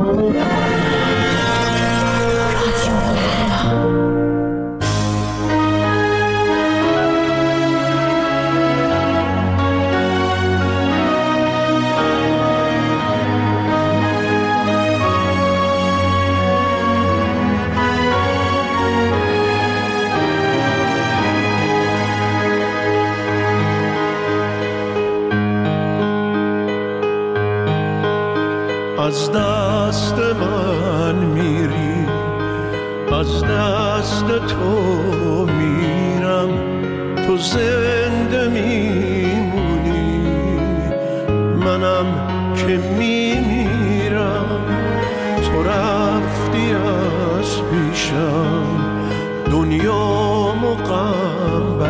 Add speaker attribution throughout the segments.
Speaker 1: از دست من میری، از دست تو میرم، تو زنده میمونی، منم که میمیرم. تو رفتی از پیشم، دنیامو غم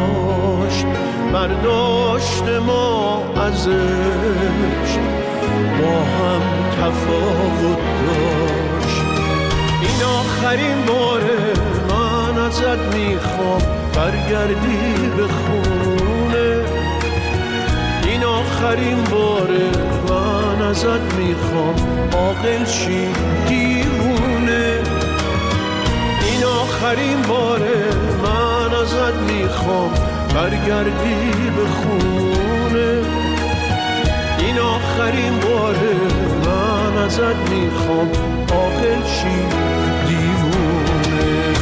Speaker 1: برداشت ما ازش، با هم تفاوت داشت. این آخرین باره من ازت میخوام برگردی به خونه. این آخرین باره من ازت میخوام عاقل شی دیوونه. این آخرین باره من ازت میخوام برگردی به خونه. این آخرین باره من ازت میخوام عاقل شی دیوونه.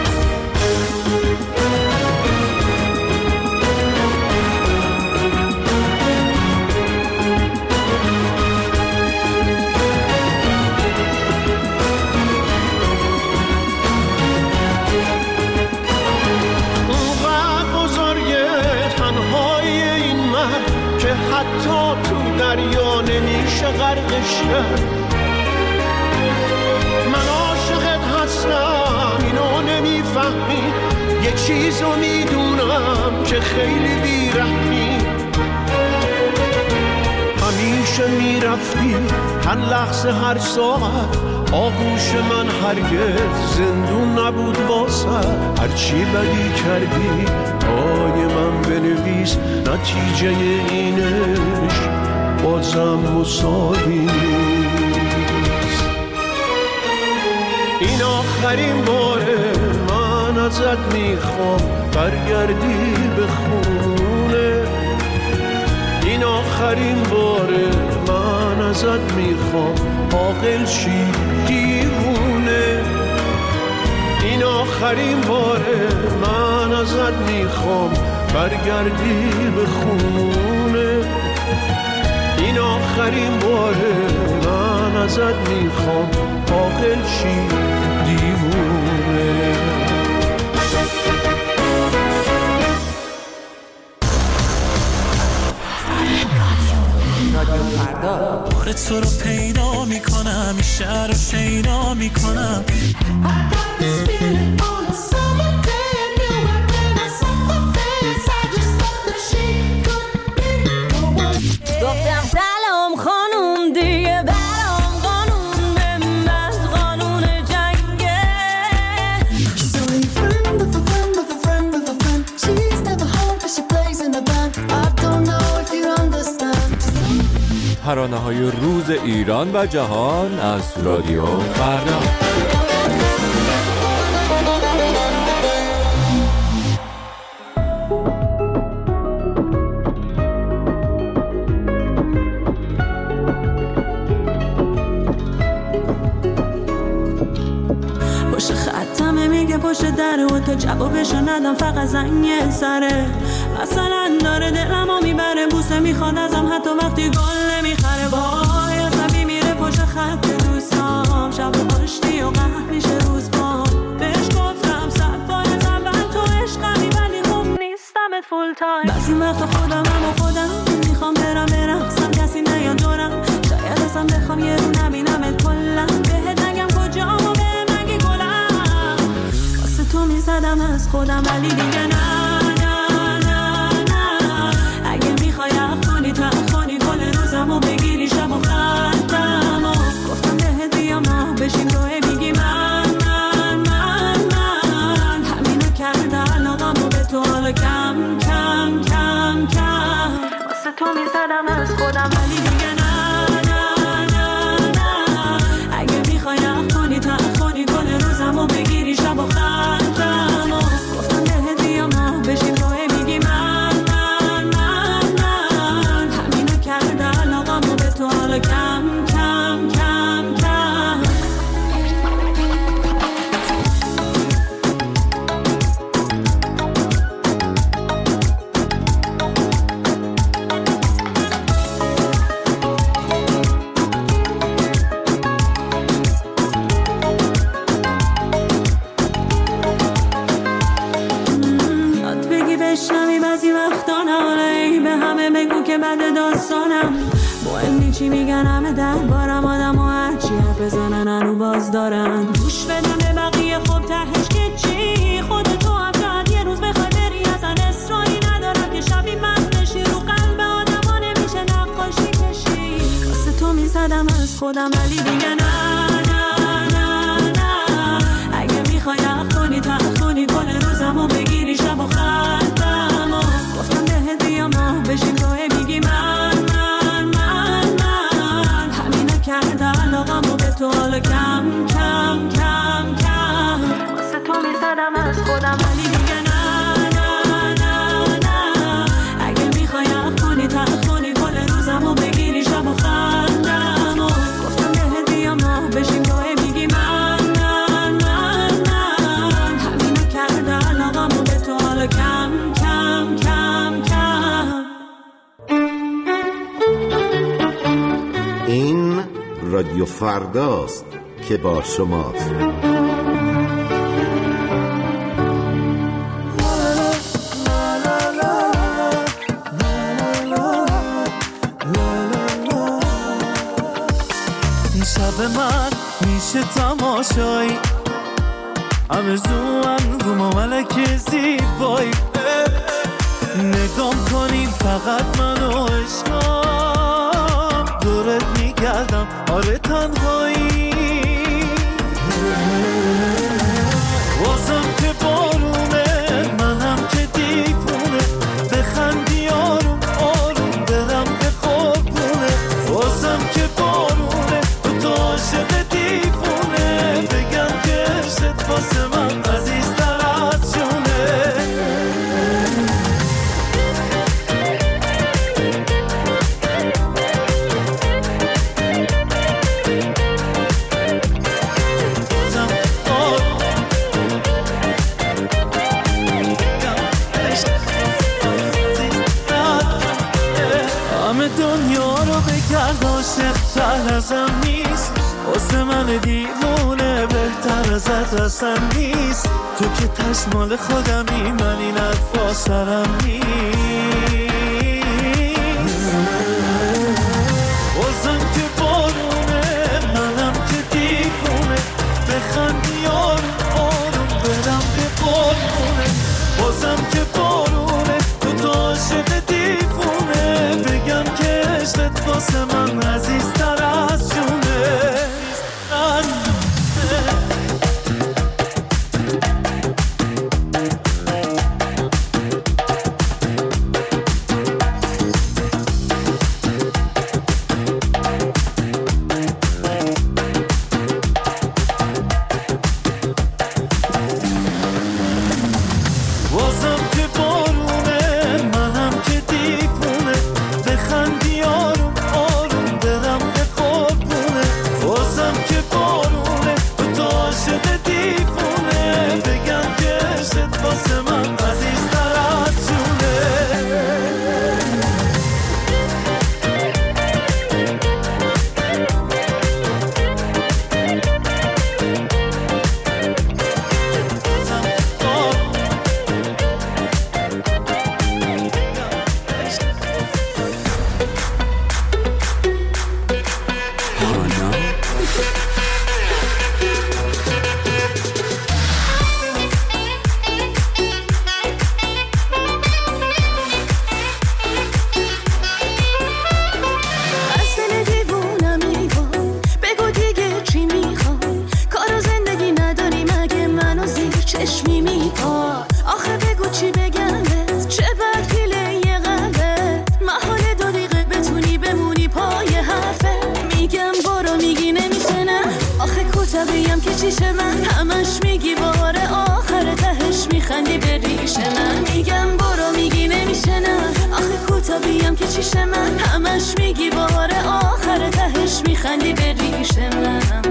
Speaker 1: اونقدر بزرگه تنهایی این مرد که حتی تو دریا نمیشه غرقش کرد. من عاشقت هستم اینو نمیفهمی، یه چیزو میدونم که خیلی بیرحمی. همیشه میرفتی هر لحظه هر ساعت، آغوش من هرگز زندون نبود واسه. هرچی بدی کردی پای من بنویس، نتیجه اینش بازم مساوی نیست. این آخرین باره من ازت میخوام برگردی به خونه. این آخرین باره من ازت میخوام عاقل شی دیوونه. این آخرین باره من ازت میخوام برگردی به خونه. این آخرین باره من ازت میخوام عاقل شی دیوونه.
Speaker 2: بار تو رو پیدا میکنم، این شهر رو شیدا میکنم.
Speaker 3: گفتم سلام خانوم دیگه برام قانون بمبست، قانون جنگه.
Speaker 4: She's only a friend of a friend of a friend of a friend. She's never home but she plays in a band. I don't know if you understand.
Speaker 5: ترانه‌های روز ایران و جهان از رادیو فردا.
Speaker 2: پشت خطمه میگه پشت دره و تا جوابشو ندم فقط زنگ سره. مثلا داره دلمو میبره، بوسه میخواد ازم حتی وقتی گل نمیخره. وای عصبی میره پشت خط دوستام، شب پشتی و قهر میشه روز با. بهش گفتم 100 بار از اول تو عشقمی، ولی خوب نیستمت فول تایم. بعضی وقتا خودم میخوام برقصم کسی نیاد دورم. شاید اصلا بخوام یه رو نبینمت کلا، بهت نگم کجام و بهم نگی گلم. واسه تو میزدم از خودم ولی دیگه نه. اگه میخوای اخونی تا اخونی کل روزم و بگیری شب و خطم و گفتم بهت بیام نه بشیم روی میگی من همینو کرده علاقم و به تو حالا کم کم کم کم. واسه تو میزدم از خودم ولی دیگه نه. حالا کم کم کم کم. بشنوی بعضی وقتا ناله به همه بگو که بعد داستانم مهم نی چی میگن همه دربارم آدم و هرچی حرف بزنن هنو باز دارن گوش بدم به بقیه خب تهش که چی خودتو هم شاید یه روز بخوای بری اصلا اصراری ندارم که شبی من بشی رو قلب آدم ها نمیشه نقاشی کشی واسه تو میزدم از خودم ولی دیگه نه نه نه نه اگه میخوای حق کنی تخت کنی کل روزمو بگیری شب و خندم و گفتم بهت بیام ماه بشیم توه میگی من همینا کرده علاقمو به تو حالا کم کم کم کم واسه تو میزدم از خودم ولی دیگه نه نه نه نه اگه میخوای حق کنی تخت کنی کل روزمو بگیری شب و خندم و گفتم بهت بیام ماه بشیم توه میگی من همینا کرده علاقمو به تو حالا کم کم کم کم.
Speaker 6: این رادیو فرداست که با شماست.
Speaker 1: این شب من میشه تماشایی آرزوام رو ملک زیبایی نگام کنی فقط منو عشقم دورت میگردم آره تنهایی واسم که بارونه منم که دیوونه بخندی آروم آروم دلم به قربونه واسم که بارونه تو عاشق دیوونه بگم که عشقت واسه من عزیزتر از جونه دنیا رو بگرد عاشق تر ازم نیست واسه من دیوونه بهتر ازت اصلا نیست تو که تشمال خودمی من این حرفا سرم نیست واسم که بارونه منم که دیوونه بخندی آروم آروم برم به قربونه واسم که بارونه تو عاشق دیوونه بگم که عشقت واسه من عزیزتر از جونه
Speaker 2: بگم که چیشه من همش میگی بار آخر تهش میخندی به ریش من میگم برو میگی نمیشه نه آخه کوتاهیم که چیش من همش میگی بار آخر تهش میخندی به ریش من.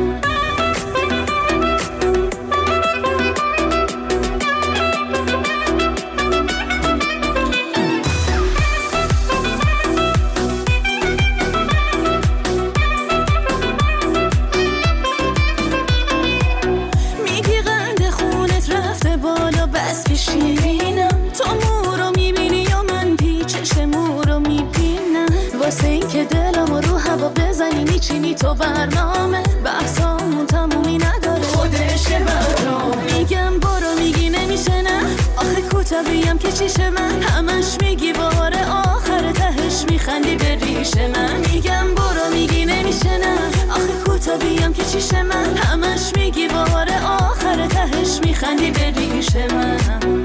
Speaker 2: میگی قند خونت رفته بالا بس که شیرینم، تو مورو میبینی یا من پیچش مورو میبینم، واسه این که دلمو رو هوا بزنی میچینی تو برنامه، بحثامون تمومی نداره خودش برنامه. میگم برو میگی نمیشه نه، آخه کوتاهیم که چیش من همش میگی بار آخر تهش میخندی به ریش من. میگم برو میگی نمیشه نه، آخه کوتاهیم که چیش من همش میگی بار آخر تهش میخندی به ریش من.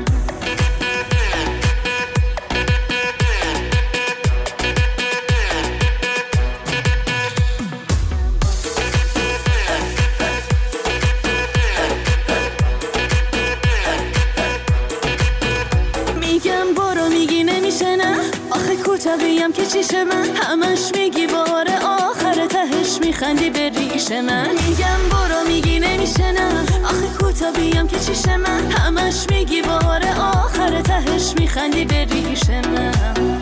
Speaker 2: میگم برو میگی نمیشه نه، آخه کوتاهیم که چیش من همش میگی بار آخر تهش میخندی به ریش من. میگم برو میگی نمیشه نه، آخه کوتاهیم که چیش من همش میگی بار آخر تهش میخندی به ریش من.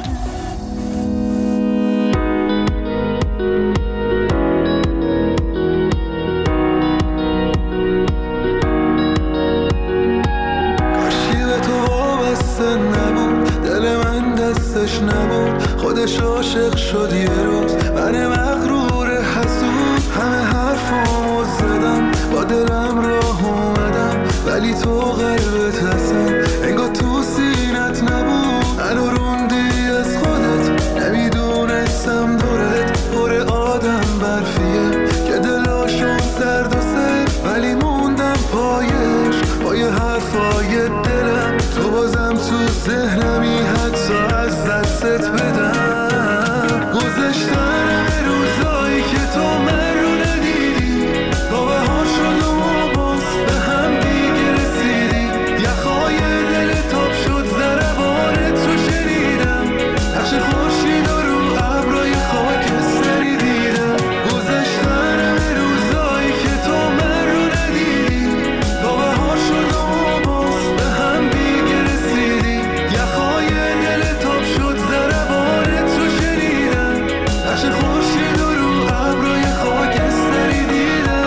Speaker 7: نبود خودش عاشق شد یه روز، من مغرور حسود همه حرفامو زدم، با دلم راه اومدم ولی تو قلبت هستن انگار تو سینت نبود. منو روندی از خودت نمیدونستم دورت پر آدم برفیه که دلاشون سرد و سر، ولی موندم پایش با یه حرفای دلم، تو بازم تو ذهنمی حتی از دستت بدم. گذشتن به روزایی که تو من رو ندیدی، گاوه ها شد و ما باز به هم دیگه رسیدی، یخهای دل تاب شد ضربانت رو شنیدم، نقش خورشید رو ابرای خاکستری دیدم. گذشتن به روزایی که تو من رو ندیدی، گاوه ها شد و ما باز به هم دیگه رسیدی، یخهای دل تاب شد ضربانت رو شنیدم، نقش خورشید رو ابرای خاکستری دیدم.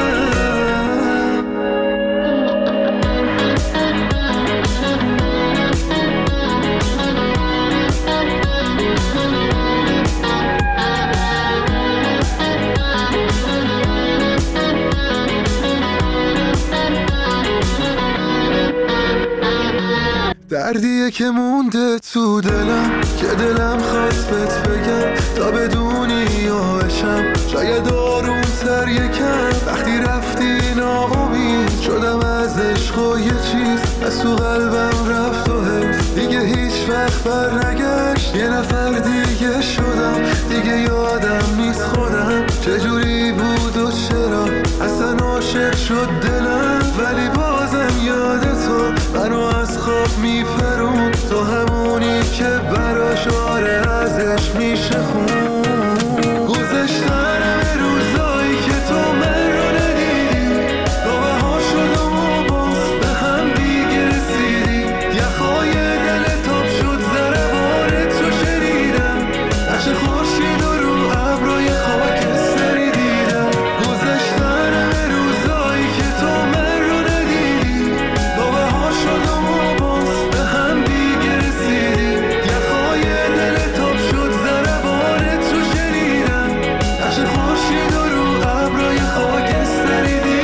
Speaker 7: دردیه که مونده تو دلم که دلم خواست بهت بگم تا بدونی یا بشم، شاید آروم‌تر یکم. وقتی رفتی ناامید شدم از عشق و یه چیز از تو قلبم رفت و حیف دیگه هیچ وقت بر نگشت. یه نفر دیگه شدم دیگه یادم نیست خودم چجوری بود و چرا اصلا عاشق شد دلم، ولی بازم یاد تو منو از خواب میپرون، تو همونی که براش آره ازش میشه خون. گذشتن به روزایی که تو من رو ندیدی، گاوه ها شد و ما باز به هم دیگه رسیدی، یخهای دل تاب شد ضربانت رو شنیدم، نقش خورشید رو ابرای خاکستری دیدم. گذشتن به روزایی که تو من رو ندیدی، گاوه ها شد و ما باز به هم دیگه رسیدی، یخهای دل تاب شد ضربانت رو شنیدم، نقش خورشید رو ابرای خاکستری دیدم.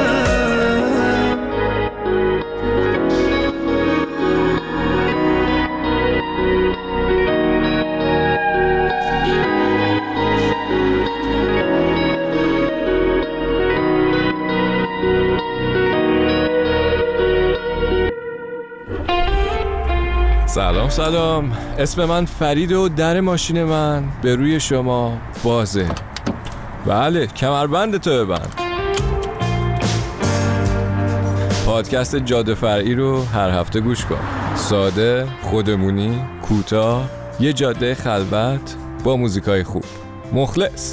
Speaker 5: سلام، اسم من فرید و در ماشین من به روی شما بازه. بله، کمربند تو ببند. پادکست جاده فرعی رو هر هفته گوش کن. ساده، خودمونی، کوتاه، یه جاده خلوت با موزیکای خوب. مخلص.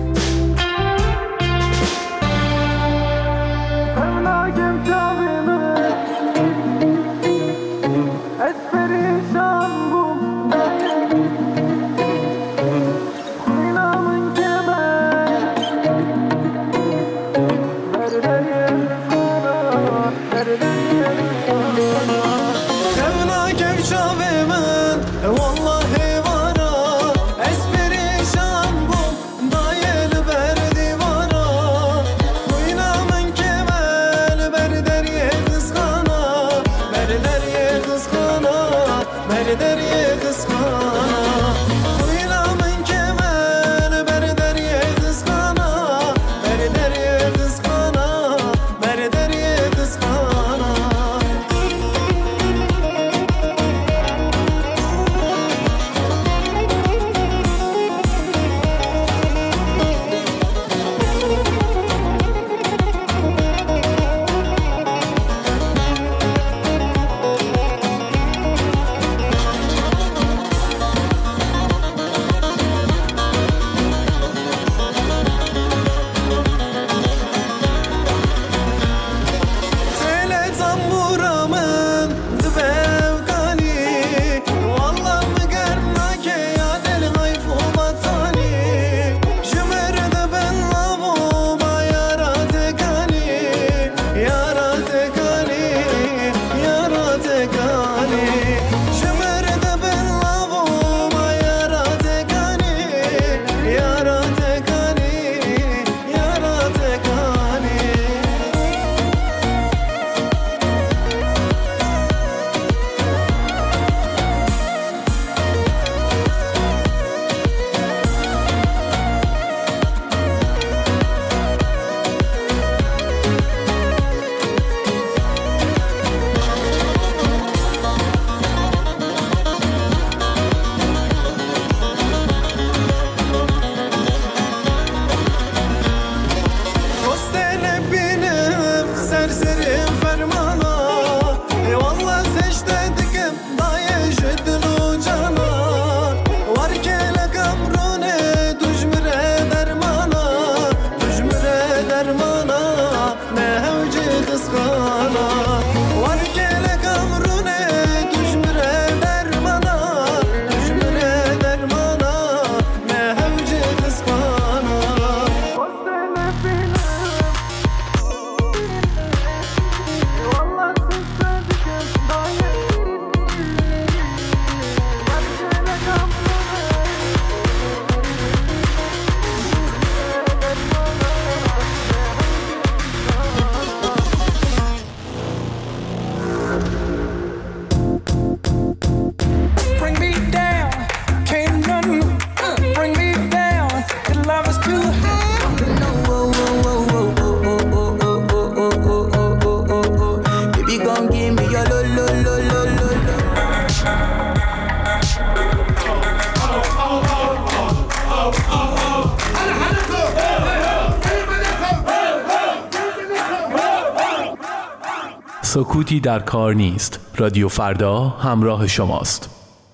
Speaker 8: سکوتی در کار نیست. رادیو فردا همراه شماست.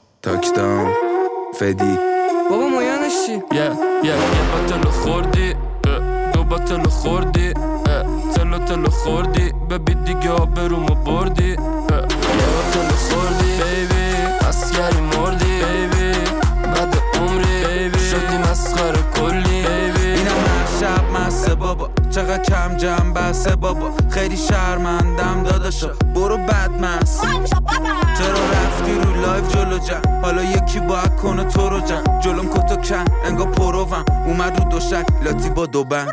Speaker 9: تاکدام فدی
Speaker 10: بابا مایانش چی؟
Speaker 11: یه بطل خوردی، دو بطل خوردی، تلو خوردی، ببی دیگه آبرومو بردی. یه بطل خوردی بیبی، اسگری مردی بیبی، بعد عمری بیبی شدی مسخره کلی بیبی.
Speaker 9: اینم هر شب مسته بابا، چقدر کم جمع بسته بابا، خیلی شرمندم داداشا، برو بدمست. چرا رفتی رو لایف جلو جمع، حالا یکی باید کنه تو رو جمع، جلوم کتو کن انگا پروم، اومد رو دوشک لاتی با دو بند.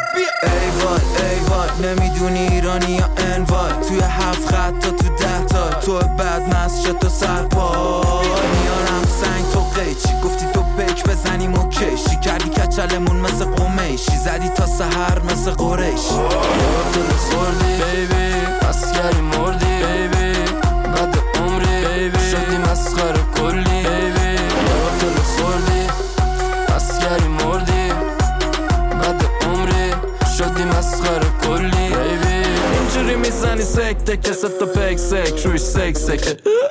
Speaker 9: ای وای نمیدونی ایرانی یا انوای، توی 7 خط تا تو 10 تا، تو بدمست شد تو سرپای، میارم سنگ تو قیچی، گفتی تو پیک بزنیم اوکیشی، کردی کچلمون مثل قمیشی، زدی تا سحر مثل قریشی.
Speaker 11: دل خوردی بیبی، اسگری مردی بیبی، بعد عمری بیبی شدی مسخره کلی بیبی. دل خوردی، اسگری مردی، بعد عمری شدی مسخره کلی بیبی. اینجوری میزنی سکته که ست و پک سک روش سک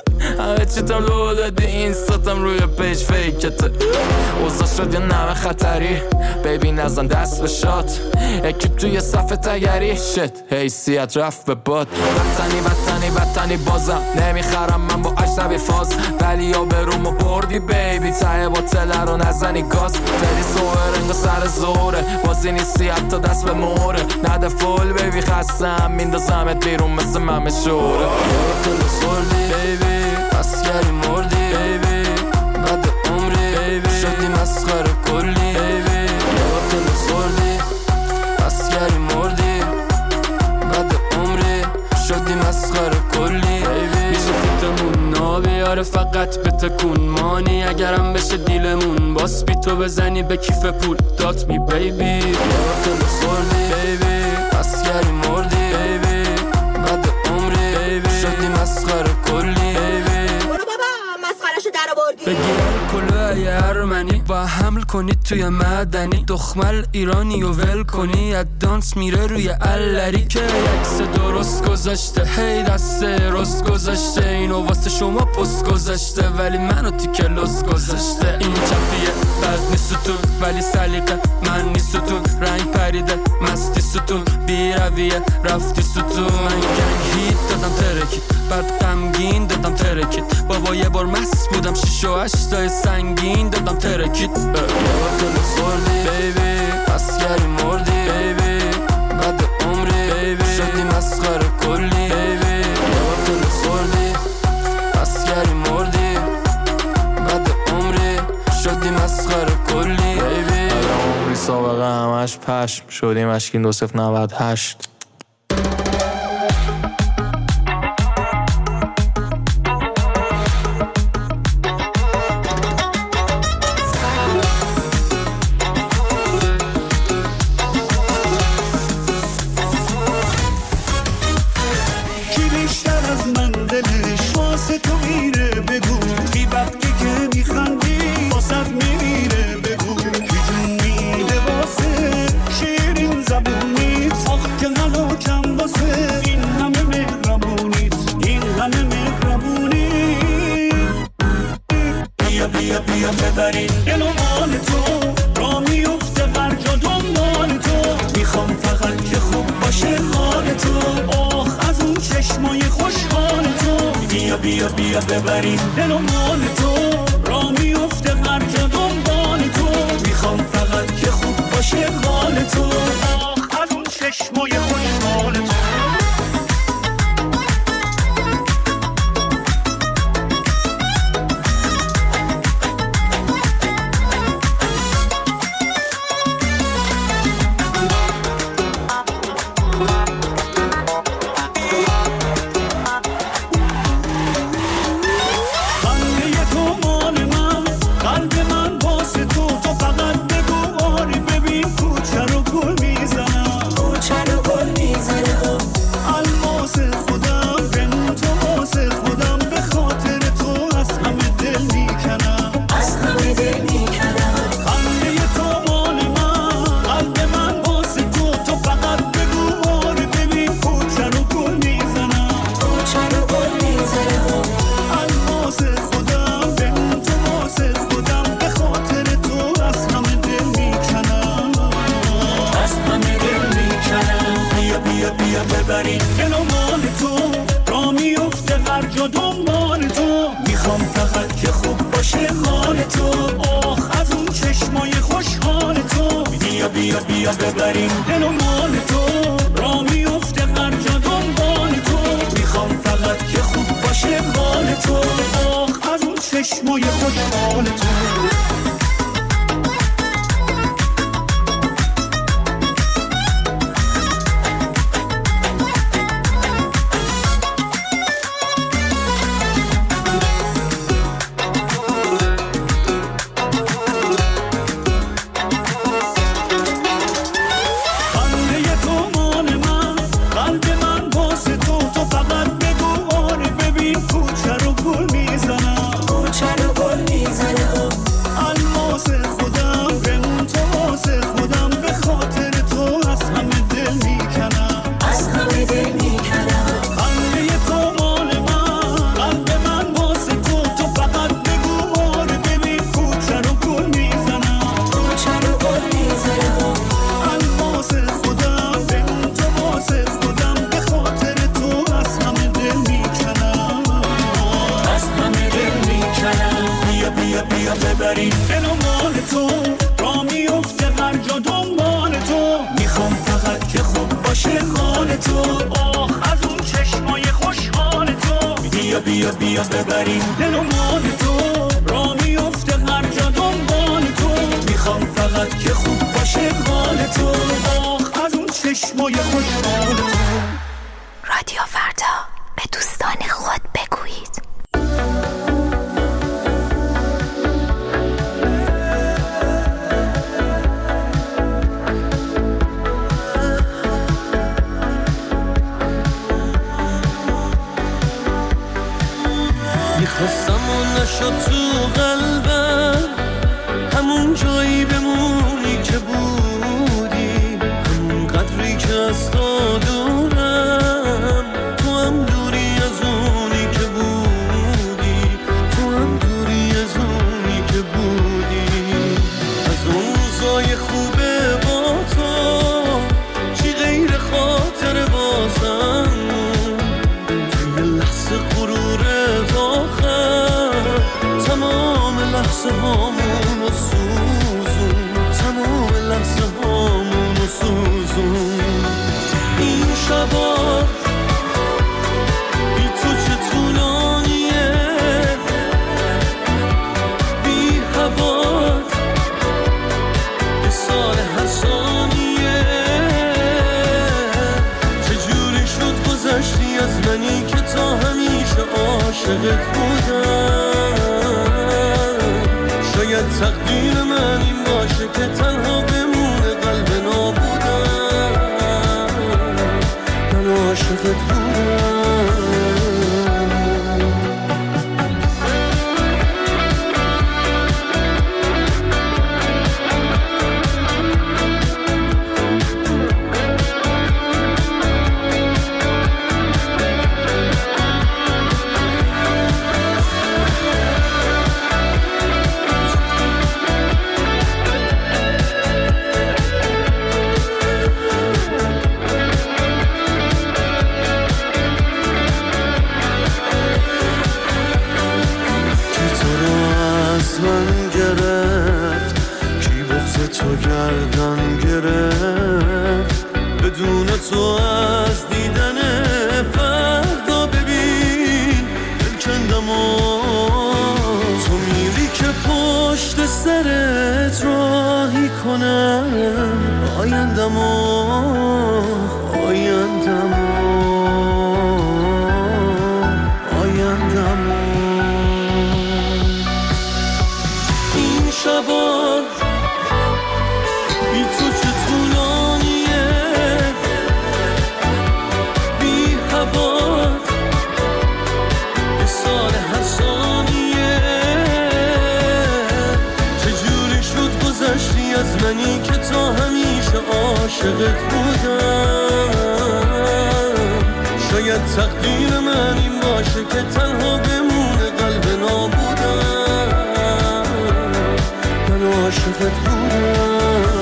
Speaker 11: همه چی تم لو دادی اینستاتم روی پیج فیکته اوضاع شد یا نمه خطری بیبی نزن دست به شات اکیب توی صف تگری شت حیثیت رفت به باد وطنی بازم نمیخرم من با اجنبی فاز ولی یا برومو بردی بیبی ته باطله رو نزنی گاز فری سوهر انگا سر زوره بازی نیستی حتی دست به موره نده فول بیبی خستم میندازمت بیرون مثل ممه شوره تو خوردی بیبی اسکری مردی بیبی بعد عمری بیبی شدی مسخره کلی بیبی تو خوردی اسکری مردی بعد عمری شدی مسخره کلی میشه فیتمون نابیاره فقط به تکون مانی اگرم بشه دیلمون باس بی تو بزنی به کیف پول دات می بیبی تو بخوردی بیبی اسکری مردی بیبی بعد عمری بیبی شدی مسخره کلی بیبی
Speaker 3: برو بابا مسخرشو در آوردی
Speaker 11: بگیرم کلوهای ارمنی و حمل کنی توی مدنی دخمل ایرانی و ول کنی از دانس میره روی علری که یکس درست گذاشته هی دست رست گذاشته اینو واسه شما پست گذاشته ولی منو تیکه لست گذاشته این چپیه بد نیستون ولی سلیقه من نیستون رنگ پریده مستی ستون بی رویه رفتی ستون من گنگ هیت دادم ترکید بعد غمگین دادم ترکید بابا یه بار مست بودم 6 و 8 تای سنگین دادم ترکید تو خوردی بیبی اسکری مردی بیبی بعد عمری بیبی شدی مسخره کلی بیبی تو خوردی اسکری مردی بعد عمری شدی مسخره کلی بیبی عمری سابقه همش پشم شدیم اشکین 2098
Speaker 1: بیا ببریم دل و مال تو را میفته هرجا دنبال تو میخوام فقط که خوب باشه حال تو آخ از اون چشمای خوشحال تو بیا ببریم دل و مال تو را میفته هرجا دنبال تو میخوام فقط که خوب باشه حال تو آخ از اون چشمای خوشحال تو بیا بیا ببریم دل و مال تو، را میفته هر جا دنبال تو، میخوام فقط که خوب باشه حال تو، آخ از اون چشمای خوشحال تو.
Speaker 10: رادیو فردا، به دوستان خود بگویید.
Speaker 1: میخواستم و نشد تو قلبم، همون جایی بمونی که بودی، همون قدری که از تو دورم، تو هم دوری از اونی که بودی، تو هم دوری از اونی که بودی. از اون روزای خوبه با تو چی غیر خاطر بازم، توی لحظه غرورت آخر تمام لحظه هامونو سوزون، تمام لحظه هامونو سوزون. این شبا بی تو چه طولانیه، بی هوات به سال هر ثانیه، چجوری شد گذشتی از منی که تا همیشه عاشقت بودم. شاید تقدیر من این باشه که تنها بمونه قلب نابودم، من عاشقت بودم. تو گردن گرفت بدون تو از دیدن فردا، ببین دل کندم و تو میری که پشت سرت راهی کنم آیندم و آیندم آیندم. این شبا بی تو چه طولانیه، بی هوات به سال هر ثانیه، چجوری شد گذشتی از منی که تا همیشه عاشقت بودم. شاید تقدیر من این باشه که تنها بمونه قلب نابودم، من عاشقت بودم.